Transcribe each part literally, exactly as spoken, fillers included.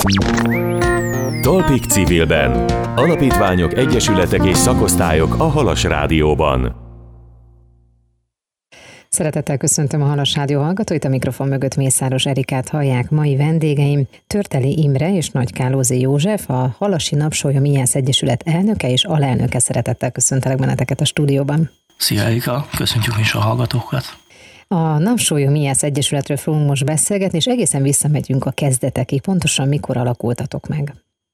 Talpig civilben. Alapítványok, egyesületek és szakosztályok a Halas Rádióban. Szeretettel köszöntöm a Halas Rádió hallgatóit, a mikrofon mögött Mészáros Erikát hallják. Mai vendégeim Törteli Imre és Nagy Kálózi József, a Halasi Napsólyom I A S Z Egyesület elnöke és alelnöke. Szeretettel köszöntelek benneteket a stúdióban. Szia Erika, köszöntjük is a hallgatókat. A Napsólyom I A S Z Egyesületről fogunk most beszélgetni, és egészen visszamegyünk a kezdetekig. Pontosan mikor alakultatok meg?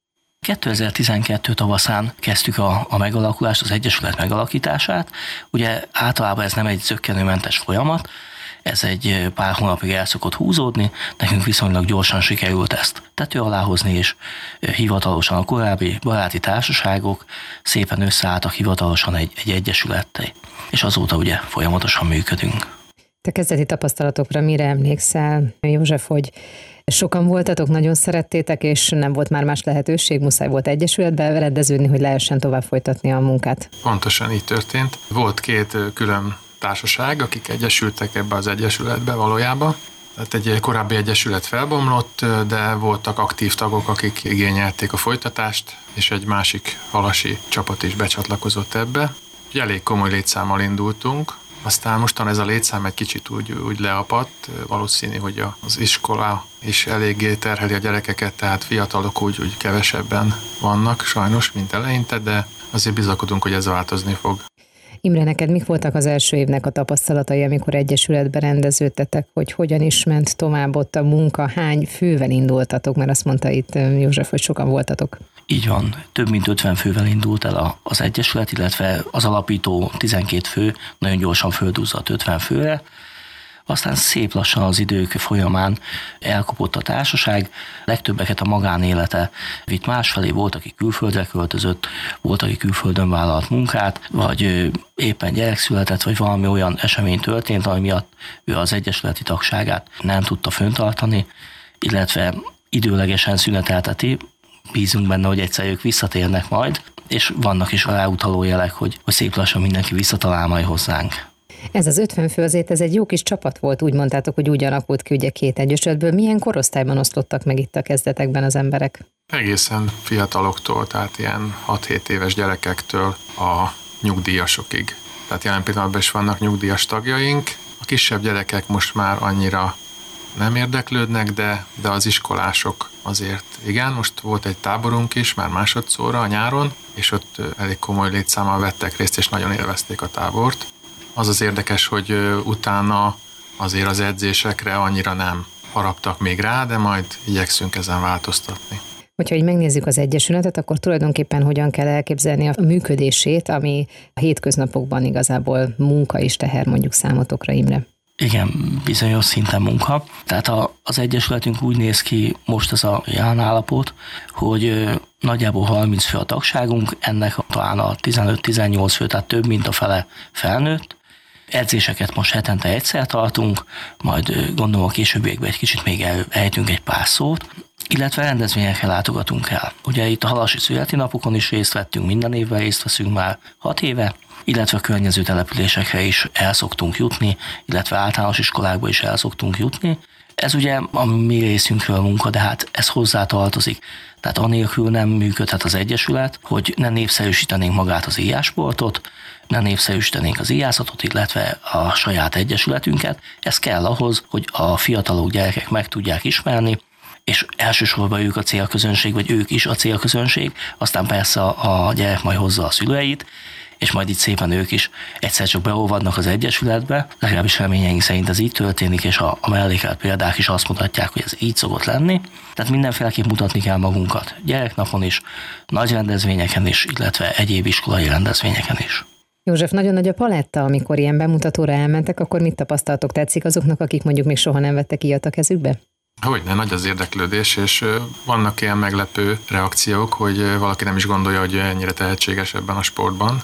kétezer-tizenkettő tavaszán kezdtük a, a megalakulást, az Egyesület megalakítását. Ugye általában ez nem egy zökkenőmentes folyamat, ez egy pár hónapig el szokott húzódni, nekünk viszonylag gyorsan sikerült ezt tető alá hozni, és hivatalosan a korábbi baráti társaságok szépen összeálltak hivatalosan egy, egy egyesülettel, és azóta ugye folyamatosan működünk. Te kezdeti tapasztalatokra mire emlékszel, József, hogy sokan voltatok, nagyon szerettétek, és nem volt már más lehetőség, muszáj volt egyesületbe rendeződni, hogy lehessen tovább folytatni a munkát? Pontosan így történt. Volt két külön társaság, akik egyesültek ebbe az egyesületbe valójában. Tehát egy korábbi egyesület felbomlott, de voltak aktív tagok, akik igényelték a folytatást, és egy másik halasi csapat is becsatlakozott ebbe. Úgyhogy elég komoly létszámmal indultunk. Aztán mostan ez a létszám egy kicsit úgy, úgy leapadt, valószínű, hogy az iskola is eléggé terheli a gyerekeket, tehát fiatalok úgy, úgy kevesebben vannak sajnos, mint eleinte, de azért bizakodunk, hogy ez változni fog. Imre, neked mik voltak az első évnek a tapasztalatai, amikor egyesületbe rendeződtetek, hogy hogyan is ment tovább ott a munka, hány fővel indultatok, mert azt mondta itt József, hogy sokan voltatok. Így van, több mint ötven fővel indult el az egyesület, illetve az alapító tizenkét fő nagyon gyorsan földúzott ötven főre. Aztán szép lassan az idők folyamán elkopott a társaság, legtöbbeket a magánélete vitt másfelé, volt, aki külföldre költözött, volt, aki külföldön vállalt munkát, vagy éppen gyerek született, vagy valami olyan esemény történt, ami miatt ő az egyesületi tagságát nem tudta fenntartani, illetve időlegesen szünetelteti. Bízunk benne, hogy egyszer ők visszatérnek majd, és vannak is ráutaló jelek, hogy, hogy szép lassan mindenki visszatalál majd hozzánk. Ez az ötven fő azért ez egy jó kis csapat volt, úgy mondtátok, hogy úgy alakult ki ugye két egyesületből. Milyen korosztályban osztottak meg itt a kezdetekben az emberek? Egészen fiataloktól, tehát ilyen hat-hét éves gyerekektől a nyugdíjasokig. Tehát jelen pillanatban is vannak nyugdíjas tagjaink. A kisebb gyerekek most már annyira nem érdeklődnek, de, de az iskolások azért igen. Most volt egy táborunk is, már másodszorra a nyáron, és ott elég komoly létszámmal vettek részt, és nagyon élvezték a tábort. Az az érdekes, hogy utána azért az edzésekre annyira nem haraptak még rá, de majd igyekszünk ezen változtatni. Hogyha így megnézzük az egyesületet, akkor tulajdonképpen hogyan kell elképzelni a működését, ami a hétköznapokban igazából munka is teher mondjuk számotokra, Imre? Igen, bizonyos szinten munka. Tehát a, az egyesületünk úgy néz ki most ez a jelen állapot, hogy nagyjából harminc fő a tagságunk, ennek talán a tizenöt-tizennyolc fő, tehát több mint a fele felnőtt. Edzéseket most hetente egyszer tartunk, majd gondolom a későbbiekben egy kicsit még elejtünk egy pár szót, illetve rendezvényekre látogatunk el. Ugye itt a halasi születi napokon is részt vettünk, minden évben részt veszünk már hat éve, illetve a környező településekre is el szoktunk jutni, illetve általános iskolákba is el szoktunk jutni. Ez ugye a mi részünkről munka, de hát ez hozzá tartozik. Tehát anélkül nem működhet az egyesület, hogy ne népszerűsítenénk magát az íjásportot, ne népszerűsítenénk az íjászatot, illetve a saját egyesületünket. Ez kell ahhoz, hogy a fiatalok, gyerekek meg tudják ismerni, és elsősorban ők a célközönség, vagy ők is a célközönség, aztán persze a gyerek majd hozza a szüleit, és majd itt szépen ők is egyszer csak beolvadnak az egyesületbe, legalábbis reményeink szerint ez így történik, és a, a mellékelt példák is azt mutatják, hogy ez így szokott lenni. Tehát mindenféleképp mutatni kell magunkat gyereknapon is, nagy rendezvényeken is, illetve egyéb iskolai rendezvényeken is. József, nagyon nagy a paletta, amikor ilyen bemutatóra elmentek, akkor mit tapasztaltok? Tetszik azoknak, akik mondjuk még soha nem vettek ilyet a kezükbe? Hogyne, nagy az érdeklődés, és vannak ilyen meglepő reakciók, hogy valaki nem is gondolja, hogy ennyire tehetséges ebben a sportban.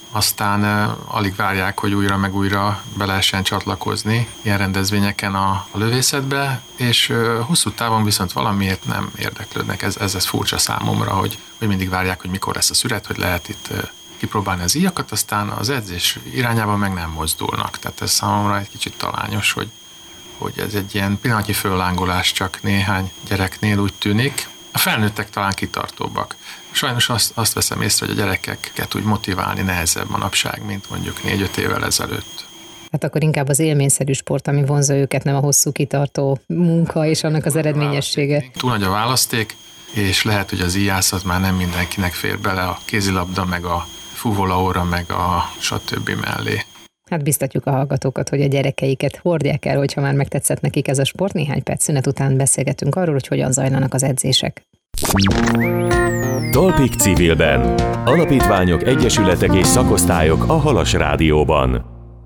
Aztán alig várják, hogy újra meg újra be lehessen csatlakozni ilyen rendezvényeken a, a lövészetbe, és hosszú távon viszont valamiért nem érdeklődnek. Ez, ez, ez furcsa számomra, hogy, hogy mindig várják, hogy mikor lesz a szület, hogy lehet itt kipróbálni az íjakat, aztán az edzés irányában meg nem mozdulnak. Tehát ez számomra egy kicsit talányos, hogy, hogy ez egy ilyen pillanatnyi föllángolás csak néhány gyereknél úgy tűnik, A felnőttek talán kitartóbbak. Sajnos azt, azt veszem észre, hogy a gyerekeket úgy motiválni nehezebb manapság, mint mondjuk négy-öt évvel ezelőtt. Hát akkor inkább az élményszerű sport, ami vonzza őket, nem a hosszú kitartó munka és annak az eredményessége. Túl nagy a választék, és lehet, hogy az íjászat már nem mindenkinek fér bele a kézilabda, meg a fúvólaóra, meg a stb. Mellé. Hát biztatjuk a hallgatókat, hogy a gyerekeiket hordják el, hogyha már megtetszett nekik ez a sport. Néhány perc szünet után beszélgetünk arról, hogy hogyan zajlanak az edzések. Talpig civilben. Alapítványok, egyesületek és szakosztályok a Halas Rádióban.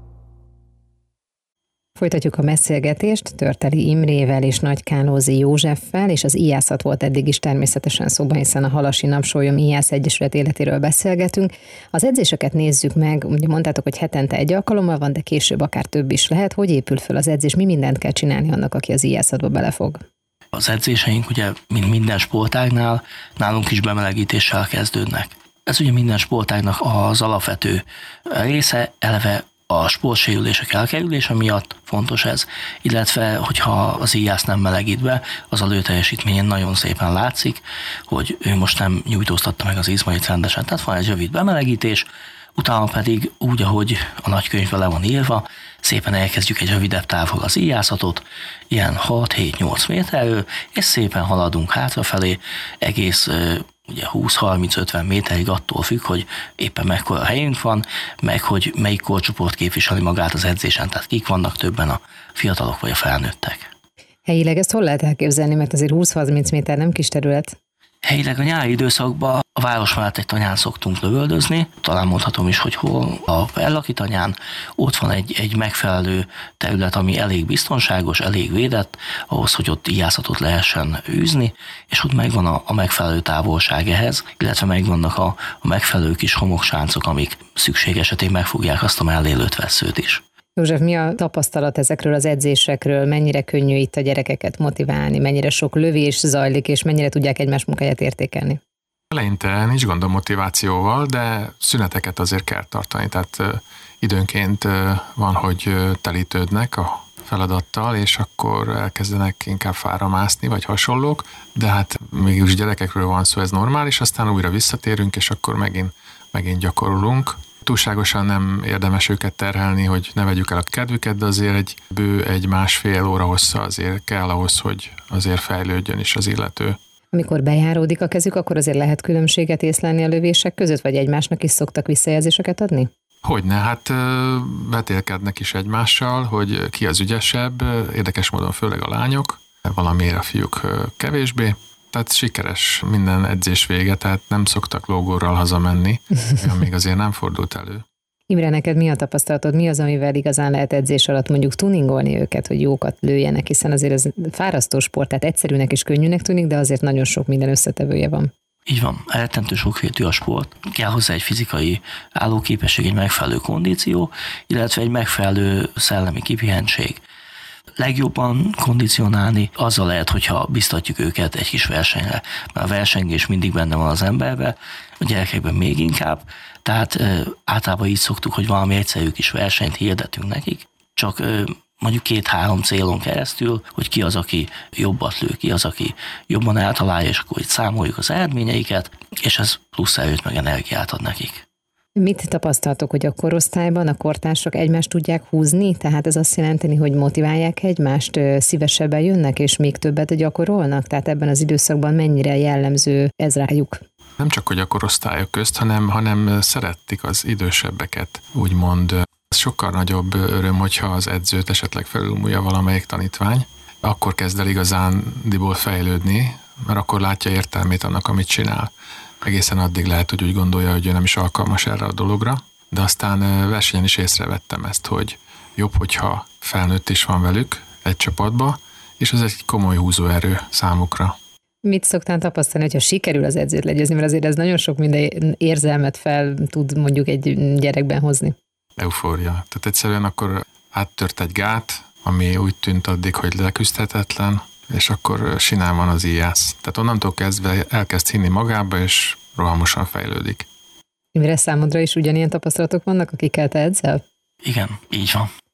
Folytatjuk a beszélgetést Törteli Imrével és Nagykálózi Józseffel, és az íjászat volt eddig is természetesen szóban, hiszen a Halasi Napsólyom Íjász Egyesület életéről beszélgetünk. Az edzéseket nézzük meg, ugye mondtátok, hogy hetente egy alkalommal van, de később akár több is lehet. Hogy épül föl az edzés, mi mindent kell csinálni annak, aki az íjászatba belefog? Az edzéseink ugye, mint minden sportágnál, nálunk is bemelegítéssel kezdődnek. Ez ugye minden sportágnak az alapvető része, eleve a sportsérülések elkerülése miatt fontos ez, illetve hogyha az íjász nem melegít be, az a lőteljesítményén nagyon szépen látszik, hogy ő most nem nyújtóztatta meg az izmait rendesen. Tehát van egy rövid bemelegítés, utána pedig úgy, ahogy a nagykönyvben le van írva, szépen elkezdjük egy rövidebb távol az íjászatot, ilyen hat-hét-nyolc méterről, és szépen haladunk hátrafelé, egész ugye húsz-harminc-ötven méterig attól függ, hogy éppen mekkora helyünk van, meg hogy melyik korcsoport képviseli magát az edzésen, tehát kik vannak többen, a fiatalok vagy a felnőttek. Helyileg ezt hol lehet elképzelni, mert azért húsz-harminc méter nem kis terület? Helyileg a nyári időszakban a város mellett egy tanyán szoktunk lövöldözni, talán mondhatom is, hogy hol a Ellaki tanyán, ott van egy, egy megfelelő terület, ami elég biztonságos, elég védett, ahhoz, hogy ott íjászatot lehessen űzni, és ott megvan a, a megfelelő távolság ehhez, illetve megvannak a, a megfelelő kis homoksáncok, amik szükség esetén megfogják azt a mellélőtt vesszőt is. József, mi a tapasztalat ezekről az edzésekről? Mennyire könnyű itt a gyerekeket motiválni? Mennyire sok lövés zajlik, és mennyire tudják egymás munkáját értékelni? Eleinte nincs gondom motivációval, de szüneteket azért kell tartani. Tehát uh, időnként uh, van, hogy uh, telítődnek a feladattal, és akkor elkezdenek inkább fára mászni, vagy hasonlók, de hát mégis gyerekekről van szó, ez normális, aztán újra visszatérünk, és akkor megint, megint gyakorolunk. Túlságosan nem érdemes őket terhelni, hogy ne vegyük el a kedvüket, de azért egy bő, egy másfél óra hossza azért kell ahhoz, hogy azért fejlődjön is az illető. Amikor bejáródik a kezük, akkor azért lehet különbséget észlelni a lövések között, vagy egymásnak is szoktak visszajelzéseket adni? Hogyne, hát vetélkednek is egymással, hogy ki az ügyesebb, érdekes módon főleg a lányok, valamiért a fiúk kevésbé. Tehát sikeres minden edzés vége, tehát nem szoktak lógórral hazamenni, még azért nem fordult elő. Imre, neked mi a tapasztalatod? Mi az, amivel igazán lehet edzés alatt mondjuk tuningolni őket, hogy jókat lőjenek, hiszen azért ez fárasztó sport, tehát egyszerűnek és könnyűnek tűnik, de azért nagyon sok minden összetevője van. Így van, elrettentő sokrétű a sport. Kell hozzá egy fizikai állóképesség, egy megfelelő kondíció, illetve egy megfelelő szellemi kipihentség. Legjobban kondicionálni azzal lehet, hogyha biztatjuk őket egy kis versenyre, mert a versengés mindig benne van az emberben, a gyerekekben még inkább, tehát ö, általában így szoktuk, hogy valami egyszerű kis versenyt hirdetünk nekik, csak ö, mondjuk két-három célon keresztül, hogy ki az, aki jobbat lő, ki az, aki jobban eltalálja, és akkor itt számoljuk az eredményeiket, és ez plusz erőt meg energiát ad nekik. Mit tapasztaltok, hogy a korosztályban a kortársak egymást tudják húzni? Tehát ez azt jelenti, hogy motiválják egymást, szívesebben jönnek, és még többet gyakorolnak? Tehát ebben az időszakban mennyire jellemző ez rájuk? Nem csak hogy a korosztályok közt, hanem, hanem szeretik az idősebbeket, úgymond. Ez sokkal nagyobb öröm, hogyha az edzőt esetleg felülmúlja valamelyik tanítvány. Akkor kezd el igazándiból fejlődni, mert akkor látja értelmét annak, amit csinál. Egészen addig lehet, hogy úgy gondolja, hogy ő nem is alkalmas erre a dologra, de aztán versenyen is észrevettem ezt, hogy jobb, hogyha felnőtt is van velük egy csapatba, és ez egy komoly húzóerő számukra. Mit szoktál tapasztalni, hogyha sikerül az edzőt legyőzni, mert azért ez nagyon sok minden érzelmet fel tud mondjuk egy gyerekben hozni? Eufória. Tehát egyszerűen akkor áttört egy gát, ami úgy tűnt addig, hogy leküzdhetetlen, és akkor sinál van az íjász. Tehát onnantól kezdve elkezd hinni magába, és rohamosan fejlődik. Mire számodra is ugyanilyen tapasztalatok vannak, akikkel te edzel? Igen, így van.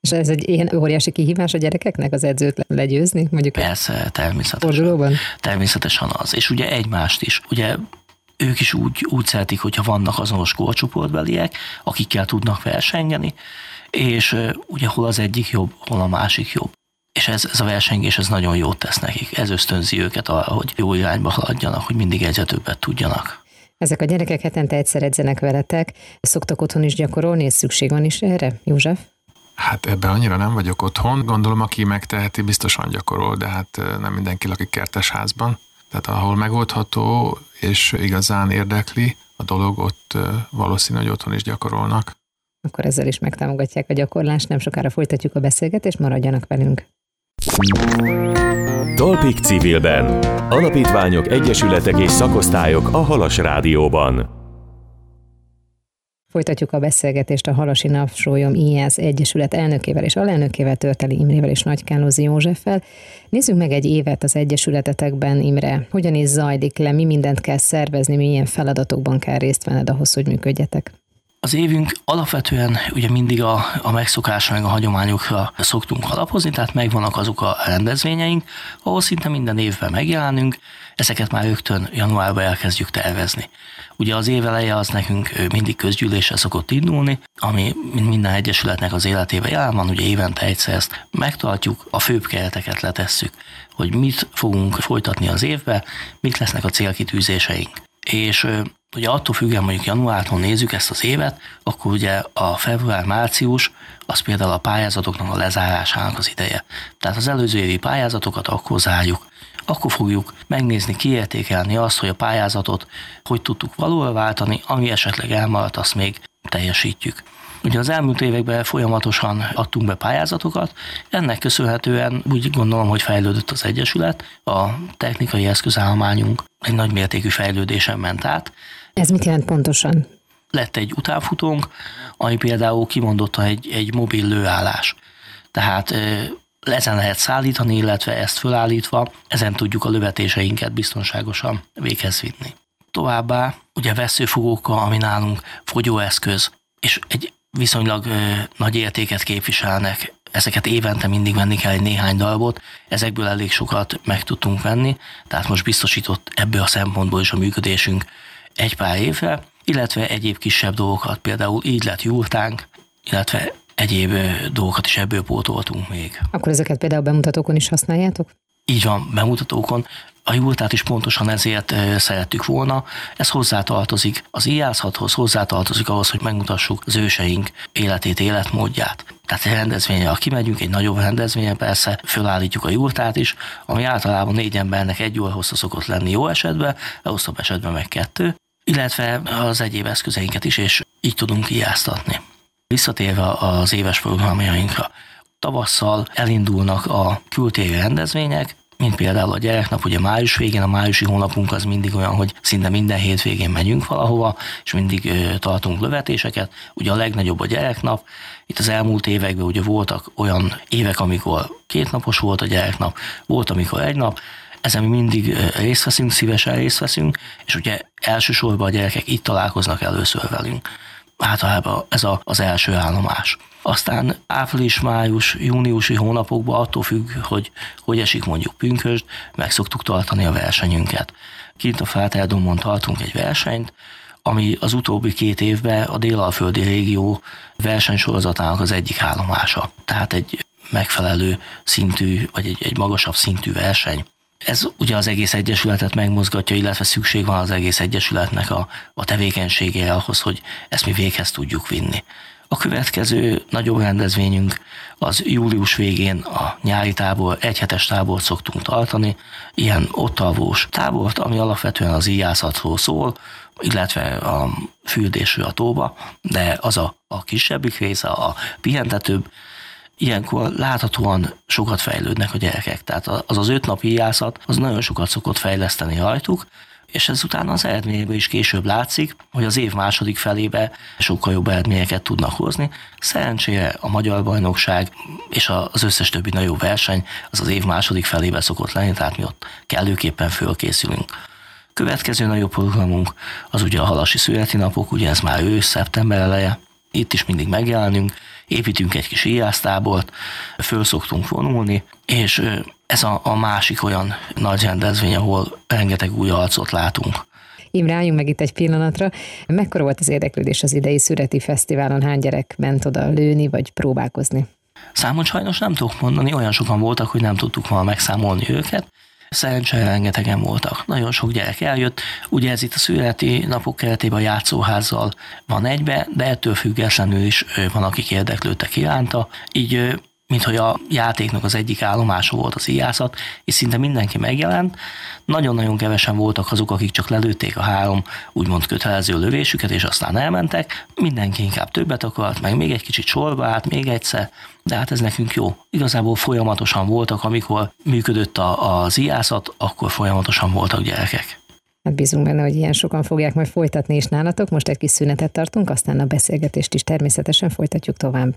És ez egy ilyen óriási kihívás a gyerekeknek az edzőt legyőzni? Mondjuk Persze, természetesen. Fordulóban? Természetesen az. És ugye egymást is. Ugye ők is úgy, úgy szeretik, hogyha vannak azonos korcsoportbeliek, akikkel tudnak versengeni, és ugye hol az egyik jobb, hol a másik jobb. És ez, ez a versengés ez nagyon jót tesz nekik. Ez ösztönzi őket arra, hogy jó irányba haladjanak, hogy mindig egyre többet tudjanak. Ezek a gyerekek hetente egyszer edzenek veletek. Szoktak otthon is gyakorolni, és szükség van is erre, József? Hát ebben annyira nem vagyok otthon. Gondolom, aki megteheti, biztosan gyakorol, de hát nem mindenki lakik kertesházban. Tehát ahol megoldható és igazán érdekli a dolog, ott valószínű, hogy otthon is gyakorolnak. Akkor ezzel is megtámogatják a gyakorlást, nem sokára folytatjuk a beszélgetést, maradjanak velünk. Talpig civilben. Alapítványok, egyesületek és szakosztályok a Halas Rádióban. Folytatjuk a beszélgetést a Halasi Napsólyom i á es Egyesület elnökével és alelnökével, Törteli Imrével és Nagykálózi Józseffel. Nézzük meg egy évet az egyesületetekben, Imre. Hogyan is zajlik le, mi mindent kell szervezni, milyen feladatokban kell részt venned ahhoz, hogy működjetek? Az évünk alapvetően ugye mindig a, a megszokásra, meg a hagyományokra szoktunk alapozni, tehát megvannak azok a rendezvényeink, ahol szinte minden évben megjelenünk, ezeket már rögtön januárban elkezdjük tervezni. Ugye az év eleje az nekünk mindig közgyűlésre szokott indulni, ami minden egyesületnek az életében jelen van, ugye évente egyszer ezt megtartjuk, a főbb kereteket letesszük, hogy mit fogunk folytatni az évbe, mik lesznek a célkitűzéseink. És ugye attól függően mondjuk januártól nézzük ezt az évet, akkor ugye a február-március az például a pályázatoknak a lezárásának az ideje. Tehát az előző évi pályázatokat akkor zárjuk. Akkor fogjuk megnézni, kiértékelni azt, hogy a pályázatot hogy tudtuk valóra váltani, ami esetleg elmaradt, azt még teljesítjük. Ugye az elmúlt években folyamatosan adtunk be pályázatokat, ennek köszönhetően úgy gondolom, hogy fejlődött az Egyesület, a technikai eszközállományunk egy nagymértékű fejlődésen ment át. Ez mit jelent pontosan? Lett egy utánfutónk, ami például kimondottan egy, egy mobil lőállás. Tehát ezen lehet szállítani, illetve ezt fölállítva, ezen tudjuk a lövetéseinket biztonságosan véghez vinni. Továbbá ugye vesszőfogókkal, ami nálunk fogyóeszköz, és egy viszonylag ö, nagy értéket képviselnek, ezeket évente mindig venni kell egy néhány darabot, ezekből elég sokat meg tudtunk venni, tehát most biztosított ebből a szempontból is a működésünk egy pár évre, illetve egyéb kisebb dolgokat, például így lett jurtánk, illetve egyéb dolgokat is ebből pótoltunk még. Akkor ezeket például bemutatókon is használjátok? Így van, bemutatókon. A jurtát is pontosan ezért szerettük volna. Ez hozzátartozik az i á es hathoz, hozzátartozik ahhoz, hogy megmutassuk az őseink életét, életmódját. Tehát egy rendezvényre, ha kimegyünk, egy nagyobb rendezvényre persze fölállítjuk a jurtát is, ami általában négy embernek egy óra hossza szokott lenni jó esetben, rosszabb esetben meg kettő, illetve az egyéb eszközeinket is, és így tudunk kiáztatni. Visszatérve az éves programjainkra. Tavasszal elindulnak a kültéri rendezvények, mint például a gyereknap, ugye május végén, a májusi hónapunk az mindig olyan, hogy szinte minden hétvégén megyünk valahova, és mindig ö, tartunk lövetéseket. Ugye a legnagyobb a gyereknap. Itt az elmúlt években ugye voltak olyan évek, amikor kétnapos volt a gyereknap, volt, amikor egy nap. Ezen mi mindig részt veszünk, szívesen részt veszünk, és ugye elsősorban a gyerekek itt találkoznak először velünk. Általában ez a, az első állomás. Aztán április, május, júniusi hónapokban attól függ, hogy hogy esik mondjuk pünkösd, meg szoktuk tartani a versenyünket. Kint a Felterdomon tartunk egy versenyt, ami az utóbbi két évben a délalföldi régió versenysorozatának az egyik állomása. Tehát egy megfelelő szintű, vagy egy, egy magasabb szintű verseny. Ez ugye az egész egyesületet megmozgatja, illetve szükség van az egész egyesületnek a, a tevékenységére ahhoz, hogy ezt mi véghez tudjuk vinni. A következő nagyobb rendezvényünk az július végén a nyári tábor, egyhetes tábort szoktunk tartani, ilyen ott alvós tábort, ami alapvetően az íjászatról szól, illetve a fürdésről a tóba, de az a, a kisebbik része, a pihentetőbb. Ilyenkor láthatóan sokat fejlődnek a gyerekek, tehát az az öt napi íjászat, az nagyon sokat szokott fejleszteni rajtuk, és ezután az eredményekben is később látszik, hogy az év második felébe sokkal jobb eredményeket tudnak hozni. Szerencsére a magyar bajnokság és az összes többi nagyobb verseny az az év második felébe szokott lenni, tehát mi ott kellőképpen fölkészülünk. Következő nagyobb programunk az ugye a halasi születi napok, ugye ez már ősz, szeptember eleje, itt is mindig megjelenünk, építünk egy kis íjásztábort, föl szoktunk vonulni, és ez a, a másik olyan nagy rendezvény, ahol rengeteg új arcot látunk. Imre, álljunk meg itt egy pillanatra. Mekkora volt az érdeklődés az idei Szüreti Fesztiválon? Hány gyerek ment oda lőni, vagy próbálkozni? Számot sajnos nem tudok mondani, olyan sokan voltak, hogy nem tudtuk volna megszámolni őket. Szerencsére rengetegen voltak. Nagyon sok gyerek eljött. Ugye ez itt a szüreti napok keretében a játszóházzal van egybe, de ettől függetlenül is van, akik érdeklődtek iránta. Így minthogy a játéknak az egyik állomása volt az íjászat, és szinte mindenki megjelent. Nagyon-nagyon kevesen voltak azok, akik csak lelőtték a három úgymond kötelező lövésüket, és aztán elmentek. Mindenki inkább többet akart, meg még egy kicsit sorba állt, még egyszer, de hát ez nekünk jó. Igazából folyamatosan voltak, amikor működött a, az íjászat, akkor folyamatosan voltak gyerekek. Hát bízunk benne, hogy ilyen sokan fogják majd folytatni is nálatok. Most egy kis szünetet tartunk, aztán a beszélgetést is természetesen folytatjuk tovább.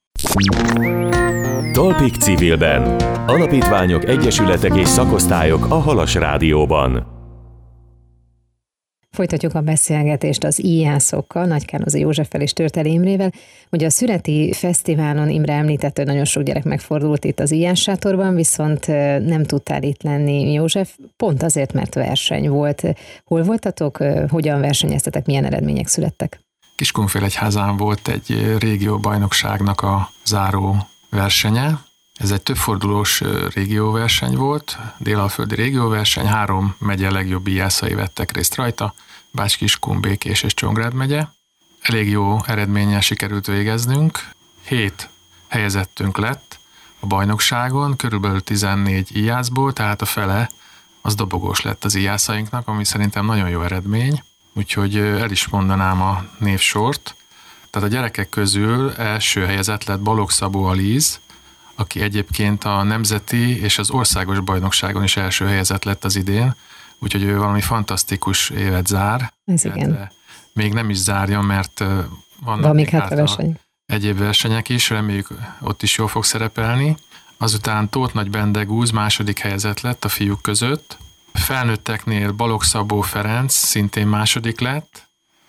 Talpig civilben. Alapítványok, egyesületek és szakosztályok a Halas Rádióban. Folytatjuk a beszélgetést az íjászokkal, Nagykálozi Józseffel és Törteli Imrével. Ugye a Szüreti Fesztiválon Imre említett, hogy nagyon sok gyerek megfordult itt az íjássátorban, viszont nem tudtál itt lenni, József, pont azért, mert verseny volt. Hol voltatok, hogyan versenyeztetek, milyen eredmények születtek? Kiskunfélegyházán volt egy régióbajnokságnak a záró versenye. Ez egy többfordulós régióverseny volt, délalföldi régióverseny, három megye legjobb íjászai vettek részt rajta, Bács-Kiskun, Békés és Csongrád megye. Elég jó eredménnyel sikerült végeznünk, hét helyezettünk lett a bajnokságon, körülbelül tizennégy íjászból, tehát a fele az dobogós lett az íjászainknak, ami szerintem nagyon jó eredmény, úgyhogy el is mondanám a névsort. Tehát a gyerekek közül első helyezett lett Balogh Szabó Alíz, aki egyébként a nemzeti és az országos bajnokságon is első helyezett lett az idén, úgyhogy ő valami fantasztikus évet zár. Ez igen. Még nem is zárja, mert vannak Van még hátra verseny. Egyéb versenyek is, reméljük ott is jól fog szerepelni. Azután Tóth Nagy Bendegúz második helyezett lett a fiúk között. Felnőtteknél Balogh Szabó Ferenc szintén második lett,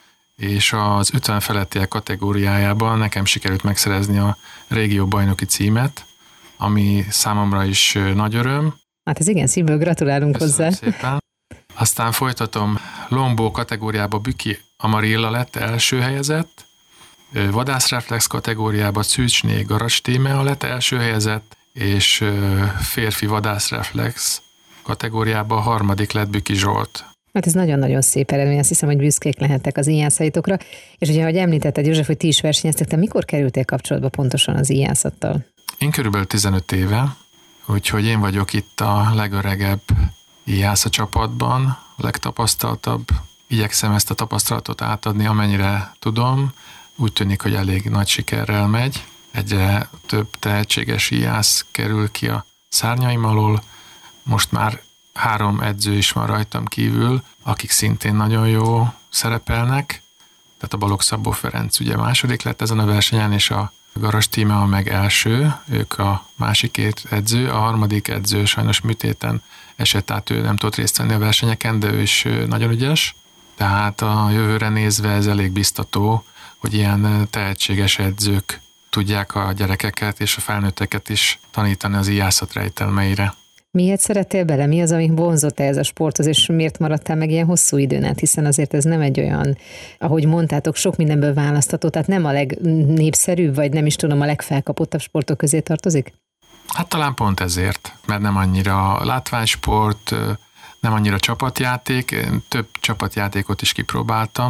és az ötven felettiek kategóriájában nekem sikerült megszerezni a régió bajnoki címet, ami számomra is nagy öröm. Hát ez igen, szívből gratulálunk Köszönöm hozzá. Szépen. Aztán folytatom, Lombó kategóriába Büki Amarilla lett első helyezett, vadászreflex kategóriába Szűcsné Garas Tímea lett első helyezett, és férfi vadászreflex kategóriába a harmadik lett Büki Zsolt. Hát ez nagyon-nagyon szép eredmény, azt hiszem, hogy büszkék lehettek az íjászaitokra. És ugye, ahogy említetted, József, hogy ti is versenyeztek, te mikor kerültél kapcsolatba pontosan az íjászattal? Én körülbelül tizenöt éve, úgyhogy én vagyok itt a legöregebb íjász a csapatban, a legtapasztaltabb. Igyekszem ezt a tapasztalatot átadni, amennyire tudom. Úgy tűnik, hogy elég nagy sikerrel megy. Egyre több tehetséges íjász kerül ki a szárnyaim alól. Most már három edző is van rajtam kívül, akik szintén nagyon jó szerepelnek. Tehát a Balogh Szabó Ferenc ugye második lett ezen a versenyen, és a Garas Tímea meg első, ők a másik két edző. A harmadik edző sajnos műtéten esett át, ő nem tudott részt venni a versenyeken, de ő is nagyon ügyes. Tehát a jövőre nézve ez elég biztató, hogy ilyen tehetséges edzők tudják a gyerekeket és a felnőtteket is tanítani az íjászat rejtelmeire. Miért szerettél bele? Mi az, ami vonzott ez a sporthoz, és miért maradtál meg ilyen hosszú időn át? Hiszen azért ez nem egy olyan, ahogy mondtátok, sok mindenből választható, tehát nem a legnépszerűbb, vagy nem is tudom, a legfelkapottabb sportok közé tartozik? Hát talán pont ezért, mert nem annyira látványsport, nem annyira csapatjáték, én több csapatjátékot is kipróbáltam,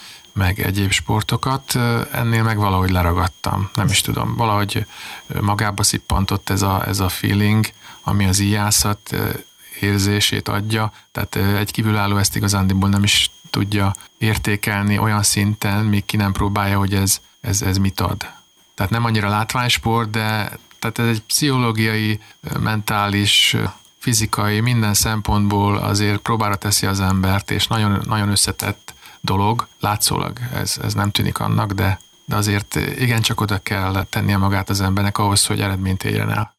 meg egyéb sportokat, ennél meg valahogy leragadtam, nem is tudom, valahogy magába szippantott ez a, ez a feeling, ami az íjászat érzését adja, tehát egy kívülálló ezt igazándiból nem is tudja értékelni olyan szinten, míg ki nem próbálja, hogy ez, ez, ez mit ad. Tehát nem annyira látványsport, de tehát ez egy pszichológiai, mentális, fizikai, minden szempontból azért próbára teszi az embert, és nagyon, nagyon összetett dolog, látszólag ez, ez nem tűnik annak, de, de azért igencsak oda kell tennie magát az embernek ahhoz, hogy eredményt érjen el.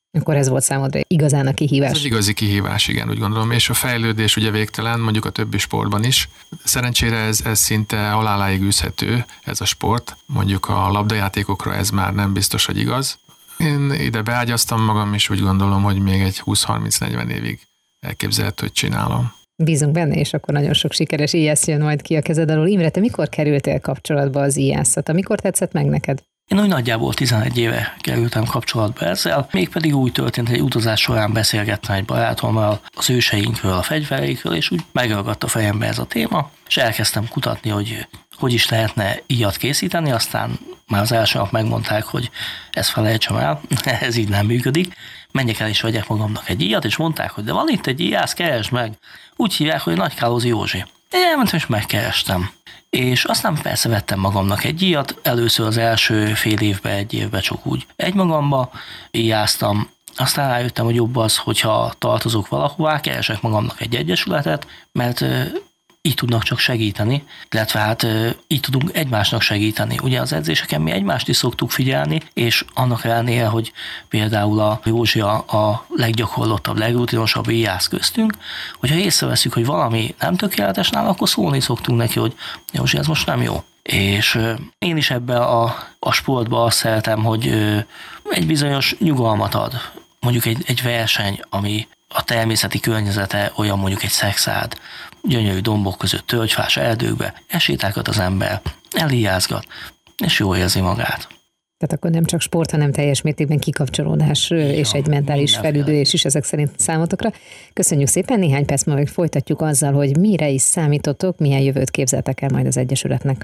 Akkor ez volt számodra igazán a kihívás. Ez egy igazi kihívás, igen, úgy gondolom, és a fejlődés ugye végtelen, mondjuk a többi sportban is. Szerencsére ez, ez szinte haláláig űzhető, ez a sport. Mondjuk a labdajátékokra ez már nem biztos, hogy igaz. Én ide beágyaztam magam, és úgy gondolom, hogy még egy húsz-harminc-negyven évig elképzelhető, hogy csinálom. Bízunk benne, és akkor nagyon sok sikeres íjász jön majd ki a kezed alól. Imre, te mikor kerültél kapcsolatba az íjászata? Mikor tetszett meg neked? Én úgy nagyjából tizenegy éve kerültem kapcsolatba ezzel, mégpedig úgy történt, hogy egy utazás során beszélgettem egy barátommal az őseinkről, a fegyvereikről, és úgy megragadt a fejembe ez a téma, és elkezdtem kutatni, hogy hogy is lehetne íjat készíteni, aztán már az első nap megmondták, hogy ezt felejtsem el, ez így nem működik. Menjek el és vegyek magamnak egy íjat, és mondták, hogy de van itt egy íjász, keresd meg. Úgy hívják, hogy Nagykálózi Józsi. Én elmentem, és megkerestem. És aztán persze vettem magamnak egy íjat, először az első fél évben, egy évben csak úgy egymagamba íjáztam, aztán rájöttem, hogy jobb az, hogyha tartozok valahová, keresek magamnak egy egyesületet, mert így tudnak csak segíteni, illetve hát így tudunk egymásnak segíteni. Ugye az edzéseken mi egymást is szoktuk figyelni, és annak ellenére, hogy például a Józsi a, a leggyakorlottabb, legrutinosabb íjász köztünk, hogyha észreveszünk, hogy valami nem tökéletes nála, akkor szólni szoktunk neki, hogy Józsi, ez most nem jó. És én is ebbe a, a sportba azt szeretem, hogy egy bizonyos nyugalmat ad. Mondjuk egy, egy verseny, ami a természeti környezete olyan, mondjuk egy szexád, gyönyörű dombok között, tölgyfás erdőkbe, esétákat az ember, elíjázgat, és jól érzi magát. Tehát akkor nem csak sport, hanem teljes mértékben kikapcsolódás igen, és egy mentális felüdülés is ezek szerint számotokra. Köszönjük szépen, néhány perc múlva folytatjuk azzal, hogy mire is számítotok, milyen jövőt képzeltek el majd az Egyesületnek.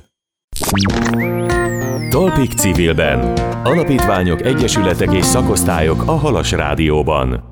Talpig civilben. Alapítványok, egyesületek és szakosztályok a Halas Rádióban.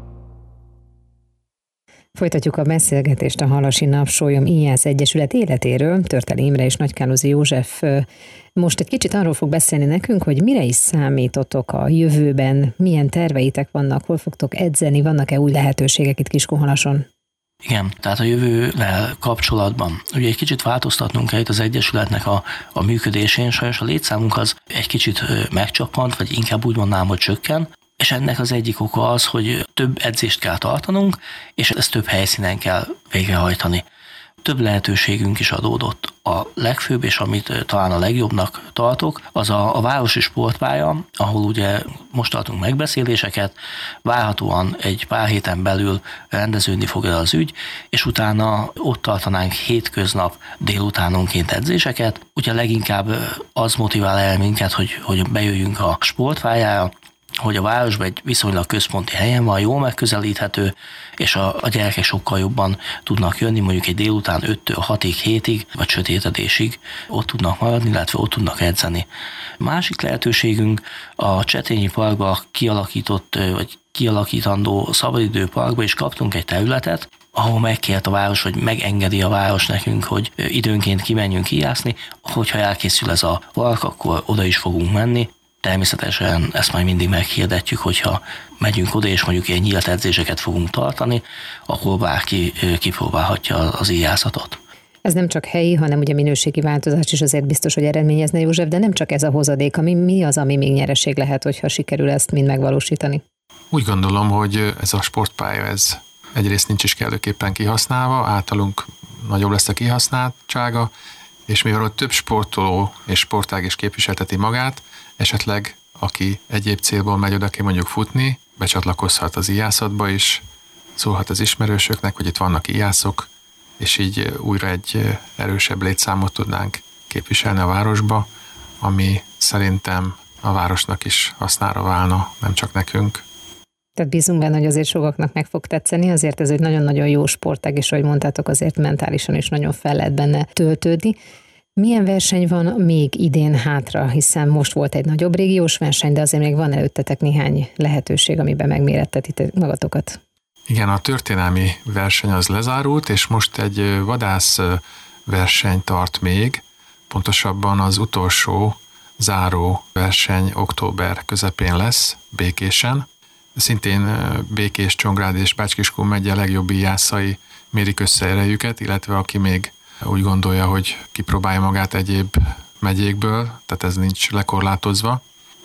Folytatjuk a beszélgetést a Halasi Napsólyom Íjász Egyesület életéről. Törteli Imre és Nagykálózi József most egy kicsit arról fog beszélni nekünk, hogy mire is számítotok a jövőben, milyen terveitek vannak, hol fogtok edzeni, vannak-e új lehetőségek itt Kiskunhalason? Igen, tehát a jövővel kapcsolatban. Ugye egy kicsit változtatnunk kell itt az Egyesületnek a, a működésén, sajnos a létszámunk az egy kicsit megcsappant, vagy inkább úgy mondanám, hogy csökken. És ennek az egyik oka az, hogy több edzést kell tartanunk, és ezt több helyszínen kell végrehajtani. Több lehetőségünk is adódott. A legfőbb, és amit talán a legjobbnak tartok, az a, a városi sportpálya, ahol ugye most tartunk megbeszéléseket, várhatóan egy pár héten belül rendeződni fog el az ügy, és utána ott tartanánk hétköznap délutánonként edzéseket. Ugye leginkább az motivál el minket, hogy, hogy bejöjjünk a sportpályára, hogy a városban egy viszonylag központi helyen van, jól megközelíthető, és a, a gyerekek sokkal jobban tudnak jönni, mondjuk egy délután öttől hatig, hétig, vagy sötétedésig ott tudnak maradni, illetve ott tudnak edzeni. Másik lehetőségünk a Csetényi Parkba kialakított, vagy kialakítandó szabadidőparkba is kaptunk egy területet, ahol megkért a város, hogy megengedi a város nekünk, hogy időnként kimenjünk íjászni, hogyha elkészül ez a park, akkor oda is fogunk menni. Természetesen ezt majd mindig meghirdetjük, hogyha megyünk oda, és mondjuk ilyen nyílt edzéseket fogunk tartani, akkor bárki kipróbálhatja az íjászatot. Ez nem csak helyi, hanem ugye minőségi változás is azért biztos, hogy eredményezne, József, de nem csak ez a hozadék, ami mi az, ami még nyereség lehet, hogyha sikerül ezt mind megvalósítani? Úgy gondolom, hogy ez a sportpálya, ez egyrészt nincs is kellőképpen kihasználva, általunk nagyobb lesz a kihasználtsága, és mivel ott több sportoló és sportág is képviselteti magát, esetleg aki egyéb célból megy oda ki mondjuk futni, becsatlakozhat az íjászatba is, szólhat az ismerősöknek, hogy itt vannak íjászok, és így újra egy erősebb létszámot tudnánk képviselni a városba, ami szerintem a városnak is hasznára válna, nem csak nekünk. Tehát bízunk benne, hogy azért sokaknak meg fog tetszeni, azért ez egy nagyon-nagyon jó sportág, és ahogy mondtátok, azért mentálisan is nagyon fel lehet benne töltődni. Milyen verseny van még idén hátra, hiszen most volt egy nagyobb régiós verseny, de azért még van előttetek néhány lehetőség, amiben megmérettetitek magatokat. Igen, a történelmi verseny az lezárult, és most egy vadász verseny tart még, pontosabban az utolsó záró verseny október közepén lesz, Békésen. Szintén Békés, Csongrád és Bács-Kiskun megye legjobb íjászai mérik össze erejüket, illetve aki még úgy gondolja, hogy kipróbálja magát egyéb megyékből, tehát ez nincs lekorlátozva.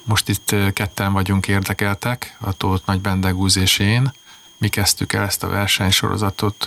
Most itt ketten vagyunk érdekeltek, a Tóth Nagy Bendegúz és én. Mi kezdtük el ezt a versenysorozatot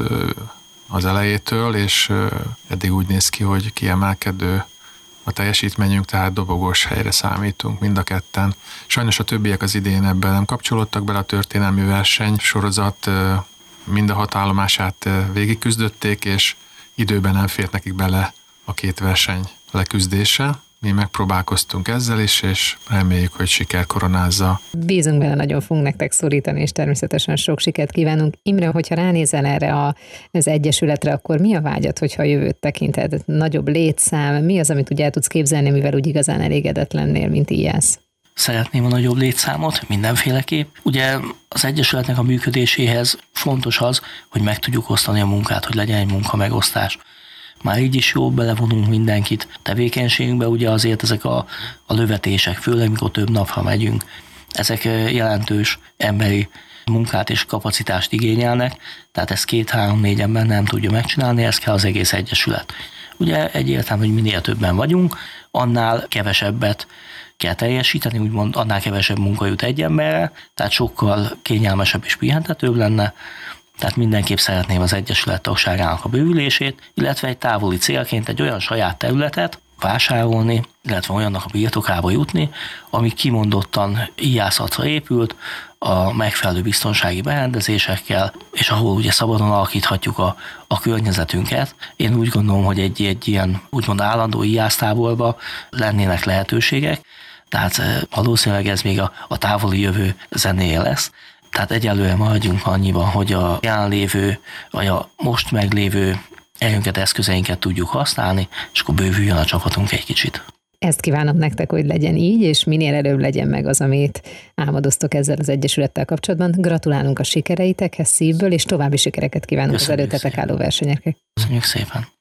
az elejétől, és eddig úgy néz ki, hogy kiemelkedő a teljesítményünk, tehát dobogós helyre számítunk mind a ketten. Sajnos a többiek az idén ebben nem kapcsolódtak bele, a történelmi versenysorozat mind a hat állomását végigküzdötték, és időben nem fért nekik bele a két verseny leküzdése. Mi megpróbálkoztunk ezzel is, és reméljük, hogy siker koronázza. Bízunk benne, nagyon fogunk nektek szorítani, és természetesen sok sikert kívánunk. Imre, hogyha ránézel erre a, az egyesületre, akkor mi a vágyad, hogyha a jövőt tekinted? Nagyobb létszám, mi az, amit ugye el tudsz képzelni, mivel úgy igazán elégedett lennél, mint Ijász? Szeretném a nagyobb létszámot mindenféleképp. Ugye az egyesületnek a működéséhez fontos az, hogy meg tudjuk osztani a munkát, hogy legyen egy munkamegosztás. Már így is jó, belevonunk mindenkit tevékenységünkbe, ugye azért ezek a, a lövetések, főleg mikor több napra megyünk, ezek jelentős emberi munkát és kapacitást igényelnek, tehát ezt két-három-négy ember nem tudja megcsinálni, ez kell az egész egyesület. Ugye egyértelmű, hogy minél többen vagyunk, annál kevesebbet kell teljesíteni, úgymond annál kevesebb munka jut egy emberre, tehát sokkal kényelmesebb és pihentetőbb lenne. Tehát mindenképp szeretném az egyesület tagságának a bővülését, illetve egy távoli célként egy olyan saját területet vásárolni, illetve olyannak a birtokába jutni, ami kimondottan ijászatra épült, a megfelelő biztonsági berendezésekkel, és ahol ugye szabadon alakíthatjuk a, a környezetünket. Én úgy gondolom, hogy egy, egy ilyen úgymond állandó ijásztáborba lennének lehetőségek, tehát valószínűleg ez még a, a távoli jövő zenéje lesz. Tehát egyelőre maradjunk annyiban, hogy a jelenlévő, vagy a most meglévő erőnket, eszközeinket tudjuk használni, és akkor bővüljön a csapatunk egy kicsit. Ezt kívánom nektek, hogy legyen így, és minél előbb legyen meg az, amit álmodoztok ezzel az egyesülettel kapcsolatban. Gratulálunk a sikereitekhez szívből, és további sikereket kívánunk Köszönjük az előttetek álló versenyekre. Köszönjük szépen.